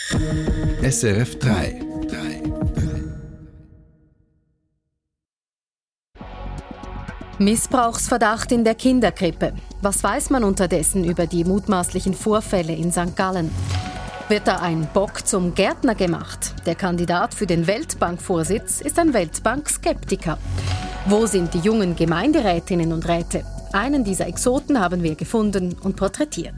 SRF 3. Missbrauchsverdacht in der Kinderkrippe. Was weiß man unterdessen über die mutmaßlichen Vorfälle in St. Gallen? Wird da ein Bock zum Gärtner gemacht? Der Kandidat für den Weltbankvorsitz ist ein Weltbankskeptiker. Wo sind die jungen Gemeinderätinnen und Räte? Einen dieser Exoten haben wir gefunden und porträtiert.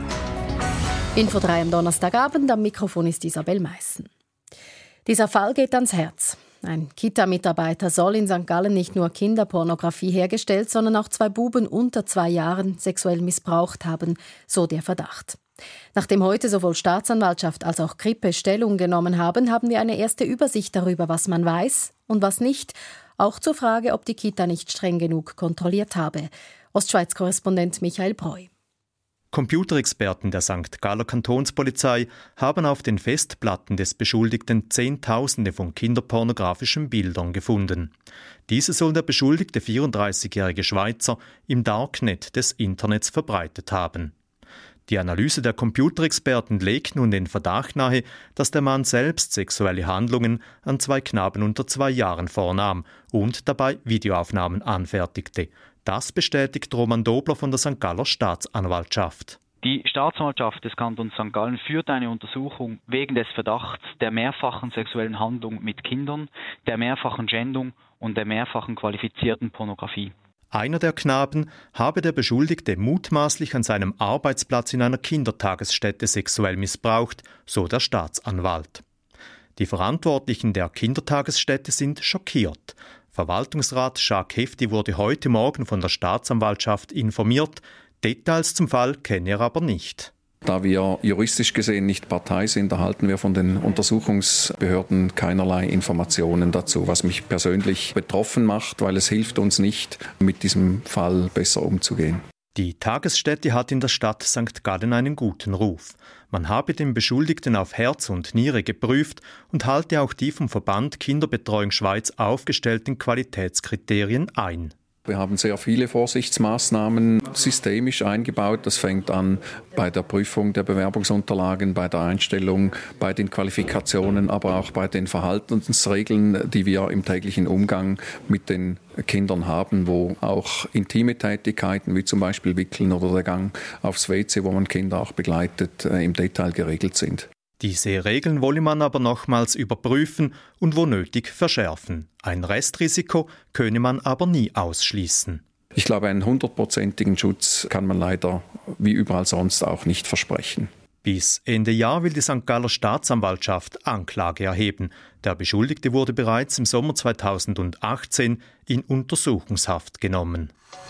Info 3 am Donnerstagabend, am Mikrofon ist Isabel Meissen. Dieser Fall geht ans Herz. Ein Kita-Mitarbeiter soll in St. Gallen nicht nur Kinderpornografie hergestellt, sondern auch 2 Buben unter 2 Jahren sexuell missbraucht haben, so der Verdacht. Nachdem heute sowohl Staatsanwaltschaft als auch Krippe Stellung genommen haben, haben wir eine erste Übersicht darüber, was man weiß und was nicht. Auch zur Frage, ob die Kita nicht streng genug kontrolliert habe. Ostschweiz-Korrespondent Michael Breu. Computerexperten der St. Galler Kantonspolizei haben auf den Festplatten des Beschuldigten Zehntausende von kinderpornografischen Bildern gefunden. Diese soll der beschuldigte 34-jährige Schweizer im Darknet des Internets verbreitet haben. Die Analyse der Computerexperten legt nun den Verdacht nahe, dass der Mann selbst sexuelle Handlungen an 2 Knaben unter 2 Jahren vornahm und dabei Videoaufnahmen anfertigte. Das bestätigt Roman Dobler von der St. Galler Staatsanwaltschaft. Die Staatsanwaltschaft des Kantons St. Gallen führt eine Untersuchung wegen des Verdachts der mehrfachen sexuellen Handlung mit Kindern, der mehrfachen Schändung und der mehrfachen qualifizierten Pornografie. Einer der Knaben habe der Beschuldigte mutmaßlich an seinem Arbeitsplatz in einer Kindertagesstätte sexuell missbraucht, so der Staatsanwalt. Die Verantwortlichen der Kindertagesstätte sind schockiert. Verwaltungsrat Jacques Hefti wurde heute Morgen von der Staatsanwaltschaft informiert. Details zum Fall kenne er aber nicht. Da wir juristisch gesehen nicht Partei sind, erhalten wir von den Untersuchungsbehörden keinerlei Informationen dazu, was mich persönlich betroffen macht, weil es hilft uns nicht, mit diesem Fall besser umzugehen. Die Tagesstätte hat in der Stadt St. Gallen einen guten Ruf. Man habe den Beschuldigten auf Herz und Niere geprüft und halte auch die vom Verband Kinderbetreuung Schweiz aufgestellten Qualitätskriterien ein. Wir haben sehr viele Vorsichtsmaßnahmen systemisch eingebaut. Das fängt an bei der Prüfung der Bewerbungsunterlagen, bei der Einstellung, bei den Qualifikationen, aber auch bei den Verhaltensregeln, die wir im täglichen Umgang mit den Kindern haben, wo auch intime Tätigkeiten wie zum Beispiel Wickeln oder der Gang aufs WC, wo man Kinder auch begleitet, im Detail geregelt sind. Diese Regeln wolle man aber nochmals überprüfen und wo nötig verschärfen. Ein Restrisiko könne man aber nie ausschließen. Ich glaube, einen 100%igen Schutz kann man leider wie überall sonst auch nicht versprechen. Bis Ende Jahr will die St. Galler Staatsanwaltschaft Anklage erheben. Der Beschuldigte wurde bereits im Sommer 2018 in Untersuchungshaft genommen.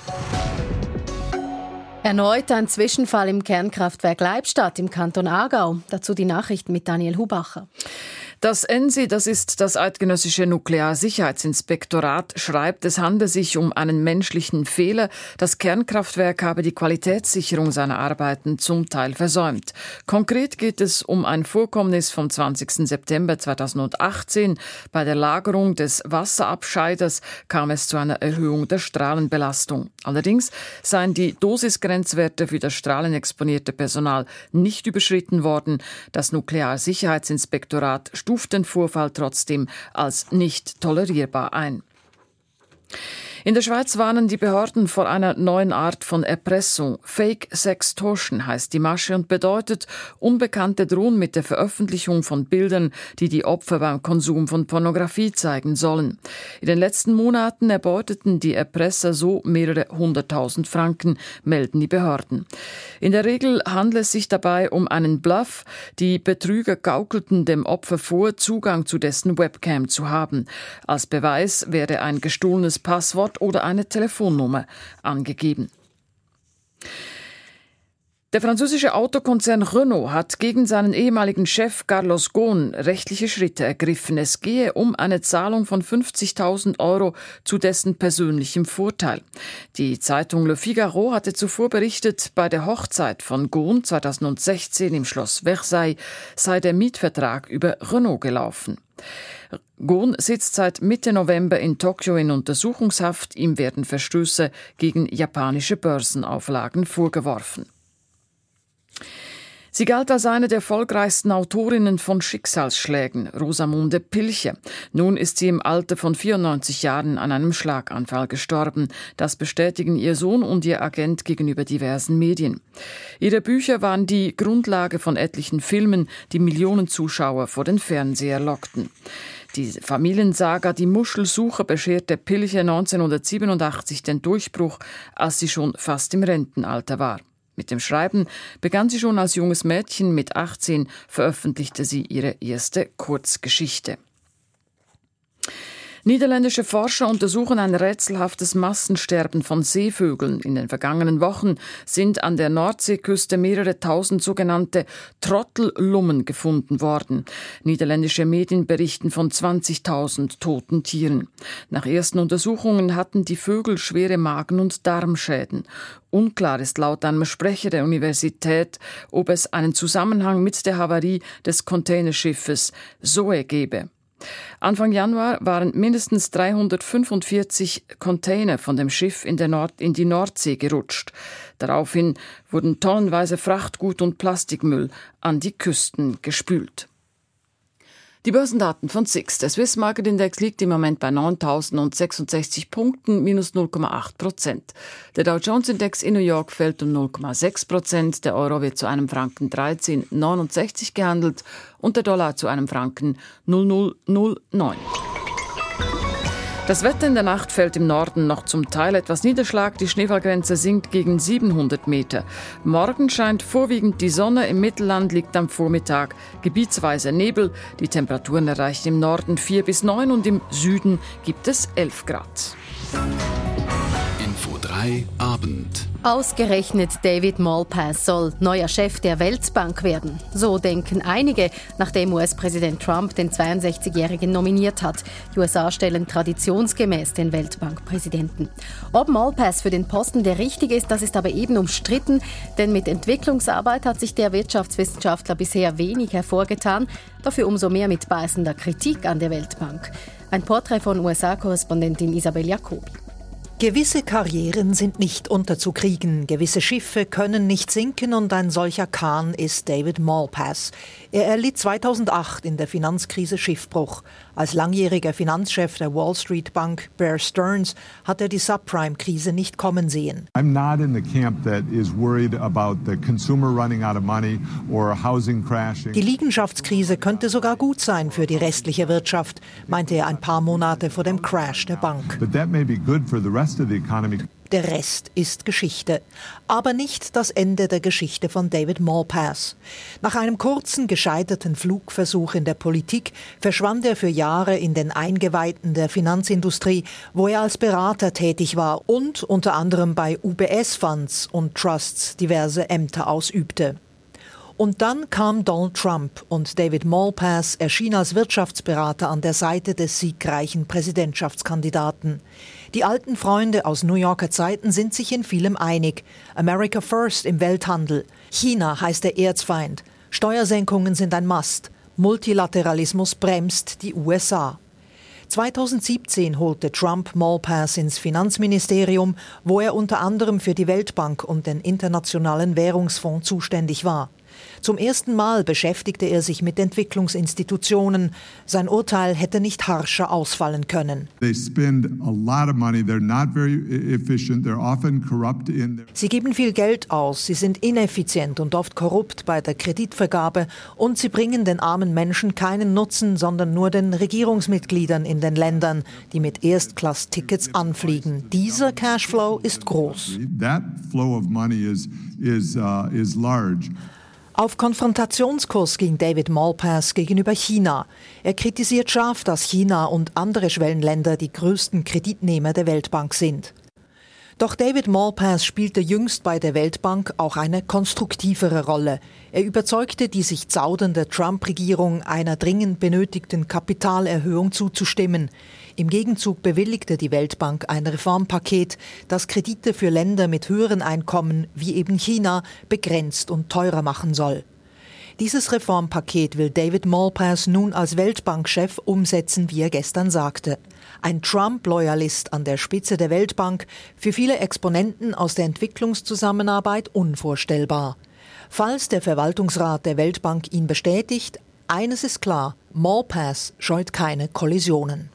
Erneut ein Zwischenfall im Kernkraftwerk Leibstadt im Kanton Aargau. Dazu die Nachrichten mit Daniel Hubacher. Das ENSI, das ist das Eidgenössische Nuklearsicherheitsinspektorat, schreibt, es handle sich um einen menschlichen Fehler. Das Kernkraftwerk habe die Qualitätssicherung seiner Arbeiten zum Teil versäumt. Konkret geht es um ein Vorkommnis vom 20. September 2018. Bei der Lagerung des Wasserabscheiders kam es zu einer Erhöhung der Strahlenbelastung. Allerdings seien die Dosisgrenzwerte für das strahlenexponierte Personal nicht überschritten worden. Das Nuklearsicherheitsinspektorat stuft den Vorfall trotzdem als nicht tolerierbar ein. In der Schweiz warnen die Behörden vor einer neuen Art von Erpressung. Fake Sextortion heißt die Masche und bedeutet, Unbekannte drohen mit der Veröffentlichung von Bildern, die die Opfer beim Konsum von Pornografie zeigen sollen. In den letzten Monaten erbeuteten die Erpresser so mehrere 100.000 Franken, melden die Behörden. In der Regel handelt es sich dabei um einen Bluff. Die Betrüger gaukelten dem Opfer vor, Zugang zu dessen Webcam zu haben. Als Beweis werde ein gestohlenes Passwort oder eine Telefonnummer angegeben. Der französische Autokonzern Renault hat gegen seinen ehemaligen Chef Carlos Ghosn rechtliche Schritte ergriffen. Es gehe um eine Zahlung von 50.000 € zu dessen persönlichem Vorteil. Die Zeitung Le Figaro hatte zuvor berichtet, bei der Hochzeit von Ghosn 2016 im Schloss Versailles sei der Mietvertrag über Renault gelaufen. Ghosn sitzt seit Mitte November in Tokio in Untersuchungshaft. Ihm werden Verstöße gegen japanische Börsenauflagen vorgeworfen. Sie galt als eine der erfolgreichsten Autorinnen von Schicksalsschlägen, Rosamunde Pilcher. Nun ist sie im Alter von 94 Jahren an einem Schlaganfall gestorben. Das bestätigen ihr Sohn und ihr Agent gegenüber diversen Medien. Ihre Bücher waren die Grundlage von etlichen Filmen, die Millionen Zuschauer vor den Fernseher lockten. Die Familiensaga Die Muschelsucher bescherte Pilcher 1987 den Durchbruch, als sie schon fast im Rentenalter war. Mit dem Schreiben begann sie schon als junges Mädchen. Mit 18 veröffentlichte sie ihre erste Kurzgeschichte. Niederländische Forscher untersuchen ein rätselhaftes Massensterben von Seevögeln. In den vergangenen Wochen sind an der Nordseeküste mehrere tausend sogenannte Trottellummen gefunden worden. Niederländische Medien berichten von 20.000 toten Tieren. Nach ersten Untersuchungen hatten die Vögel schwere Magen- und Darmschäden. Unklar ist laut einem Sprecher der Universität, ob es einen Zusammenhang mit der Havarie des Containerschiffes Zoe gebe. Anfang Januar waren mindestens 345 Container von dem Schiff in die Nordsee gerutscht. Daraufhin wurden tonnenweise Frachtgut und Plastikmüll an die Küsten gespült. Die Börsendaten von SIX. Der Swiss Market Index liegt im Moment bei 9.066 Punkten, minus 0,8%. Der Dow Jones Index in New York fällt um 0,6%. Der Euro wird zu einem Franken 13,69 gehandelt und der Dollar zu einem Franken 0,009. Das Wetter in der Nacht fällt im Norden noch zum Teil etwas Niederschlag. Die Schneefallgrenze sinkt gegen 700 Meter. Morgen scheint vorwiegend die Sonne. Im Mittelland liegt am Vormittag gebietsweise Nebel. Die Temperaturen erreichen im Norden 4 bis 9 und im Süden gibt es 11 Grad. Info 3 Abend. Ausgerechnet David Malpass soll neuer Chef der Weltbank werden. So denken einige, nachdem US-Präsident Trump den 62-Jährigen nominiert hat. Die USA stellen traditionsgemäß den Weltbankpräsidenten. Ob Malpass für den Posten der richtige ist, das ist aber eben umstritten, denn mit Entwicklungsarbeit hat sich der Wirtschaftswissenschaftler bisher wenig hervorgetan, dafür umso mehr mit beißender Kritik an der Weltbank. Ein Porträt von USA-Korrespondentin Isabel Jacobi. Gewisse Karrieren sind nicht unterzukriegen, gewisse Schiffe können nicht sinken und ein solcher Kahn ist David Malpass. Er erlitt 2008 in der Finanzkrise Schiffbruch. Als langjähriger Finanzchef der Wall Street Bank Bear Stearns hat er die Subprime-Krise nicht kommen sehen. I'm not in the camp that is worried about the consumer running out of money or housing crashing. Die Liegenschaftskrise könnte sogar gut sein für die restliche Wirtschaft, meinte er ein paar Monate vor dem Crash der Bank. But that may be good for the rest of the economy. Der Rest ist Geschichte. Aber nicht das Ende der Geschichte von David Malpass. Nach einem kurzen, gescheiterten Flugversuch in der Politik verschwand er für Jahre in den Eingeweihten der Finanzindustrie, wo er als Berater tätig war und unter anderem bei UBS-Funds und Trusts diverse Ämter ausübte. Und dann kam Donald Trump und David Malpass erschien als Wirtschaftsberater an der Seite des siegreichen Präsidentschaftskandidaten. Die alten Freunde aus New Yorker Zeiten sind sich in vielem einig. America First im Welthandel. China heißt der Erzfeind. Steuersenkungen sind ein Must. Multilateralismus bremst die USA. 2017 holte Trump Malpass ins Finanzministerium, wo er unter anderem für die Weltbank und den Internationalen Währungsfonds zuständig war. Zum ersten Mal beschäftigte er sich mit Entwicklungsinstitutionen. Sein Urteil hätte nicht harscher ausfallen können. Sie geben viel Geld aus, sie sind ineffizient und oft korrupt bei der Kreditvergabe und sie bringen den armen Menschen keinen Nutzen, sondern nur den Regierungsmitgliedern in den Ländern, die mit Erstklass-Tickets anfliegen. Dieser Cashflow ist groß. That flow of money is large. Auf Konfrontationskurs ging David Malpass gegenüber China. Er kritisiert scharf, dass China und andere Schwellenländer die größten Kreditnehmer der Weltbank sind. Doch David Malpass spielte jüngst bei der Weltbank auch eine konstruktivere Rolle. Er überzeugte die sich zaudernde Trump-Regierung, einer dringend benötigten Kapitalerhöhung zuzustimmen. Im Gegenzug bewilligte die Weltbank ein Reformpaket, das Kredite für Länder mit höheren Einkommen, wie eben China, begrenzt und teurer machen soll. Dieses Reformpaket will David Malpass nun als Weltbankchef umsetzen, wie er gestern sagte. Ein Trump-Loyalist an der Spitze der Weltbank, für viele Exponenten aus der Entwicklungszusammenarbeit unvorstellbar. Falls der Verwaltungsrat der Weltbank ihn bestätigt, eines ist klar, Malpass scheut keine Kollisionen.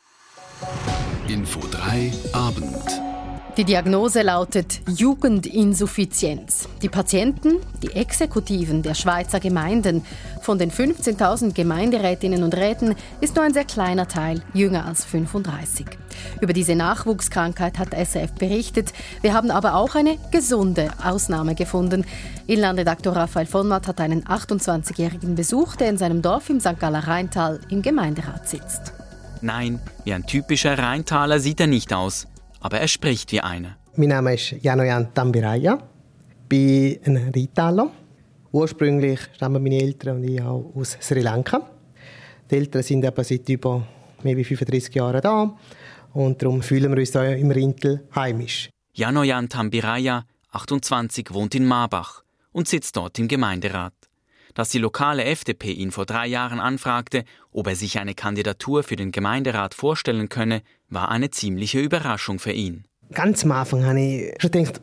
Info 3 Abend. Die Diagnose lautet Jugendinsuffizienz. Die Patienten, die Exekutiven der Schweizer Gemeinden, von den 15.000 Gemeinderätinnen und Räten ist nur ein sehr kleiner Teil jünger als 35. Über diese Nachwuchskrankheit hat SRF berichtet. Wir haben aber auch eine gesunde Ausnahme gefunden. Inlandredaktor Raphael Vonmatt hat einen 28-Jährigen besucht, der in seinem Dorf im St. Galler Rheintal im Gemeinderat sitzt. Nein, wie ein typischer Rheintaler sieht er nicht aus. Aber er spricht wie einer. Mein Name ist Janoyan Tambiraya. Ich bin ein Rheintaler. Ursprünglich stammen meine Eltern und ich auch aus Sri Lanka. Die Eltern sind aber seit über mehr als 35 Jahren da. Und darum fühlen wir uns hier im Rheintal heimisch. Janoyan Tambiraya, 28, wohnt in Marbach und sitzt dort im Gemeinderat. Dass die lokale FDP ihn vor 3 Jahren anfragte, ob er sich eine Kandidatur für den Gemeinderat vorstellen könne, war eine ziemliche Überraschung für ihn. Ganz am Anfang habe ich schon gedacht,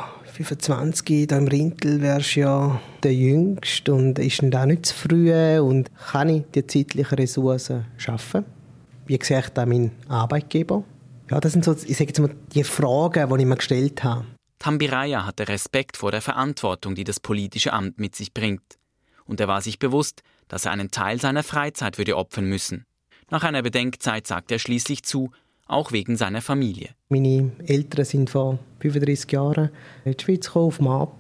25, hier im Rheintal wärst ja der Jüngste und ist denn da nicht zu früh und kann ich die zeitlichen Ressourcen schaffen? Wie sehe ich da meinen Arbeitgeber? Ja, das sind so, ich sage jetzt mal, die Fragen, die ich mir gestellt habe. Tambiraya hatte Respekt vor der Verantwortung, die das politische Amt mit sich bringt. Und er war sich bewusst, dass er einen Teil seiner Freizeit würde opfern müssen. Nach einer Bedenkzeit sagte er schließlich zu, auch wegen seiner Familie. Meine Eltern sind vor 35 Jahren in die Schweiz gekommen,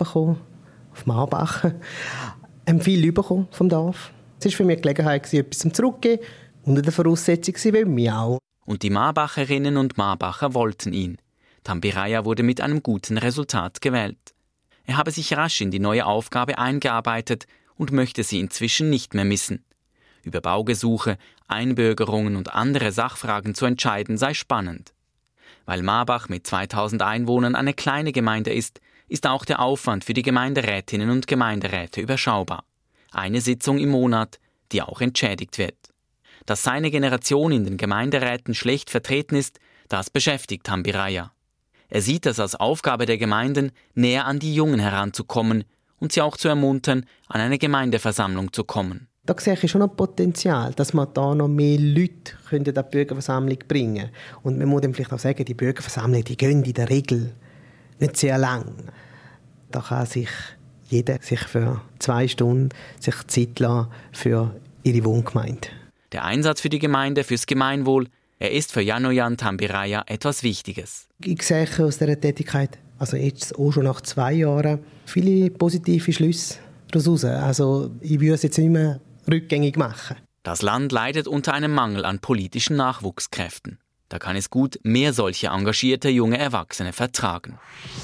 auf Marbach. Haben viel bekommen vom Dorf. Es war für mich eine Gelegenheit, etwas zum Zurückgeben. Unter der Voraussetzung, sie wollen mich auch. Und die Marbacherinnen und Marbacher wollten ihn. Tambiraya wurde mit einem guten Resultat gewählt. Er habe sich rasch in die neue Aufgabe eingearbeitet und möchte sie inzwischen nicht mehr missen. Über Baugesuche, Einbürgerungen und andere Sachfragen zu entscheiden sei spannend. Weil Marbach mit 2000 Einwohnern eine kleine Gemeinde ist, ist auch der Aufwand für die Gemeinderätinnen und Gemeinderäte überschaubar. Eine Sitzung im Monat, die auch entschädigt wird. Dass seine Generation in den Gemeinderäten schlecht vertreten ist, das beschäftigt Tambiraya. Er sieht es als Aufgabe der Gemeinden, näher an die Jungen heranzukommen und sie auch zu ermuntern, an eine Gemeindeversammlung zu kommen. Da sehe ich schon noch Potenzial, dass man da noch mehr Leute an die Bürgerversammlung bringen können. Und man muss dann vielleicht auch sagen, die Bürgerversammlungen, die gehen in der Regel nicht sehr lang. Da kann sich jeder für 2 Stunden sich Zeit lassen für ihre Wohngemeinde. Der Einsatz für die Gemeinde, fürs Gemeinwohl, er ist für Janoyan Tambiraya etwas Wichtiges. Ich sehe aus dieser Tätigkeit, also jetzt auch schon nach 2 Jahren, viele positive Schlüsse daraus. Also ich würde es jetzt nicht mehr rückgängig machen. Das Land leidet unter einem Mangel an politischen Nachwuchskräften. Da kann es gut mehr solche engagierte junge Erwachsene vertragen.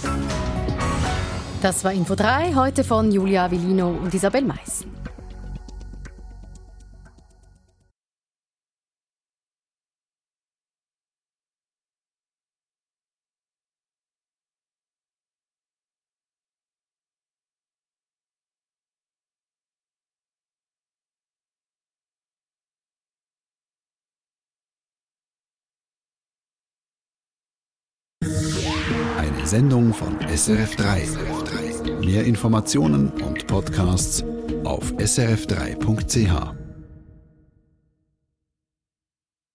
Das war Info 3, heute von Julia Avellino und Isabel Meissen. Eine Sendung von SRF 3. Mehr Informationen und Podcasts auf srf3.ch.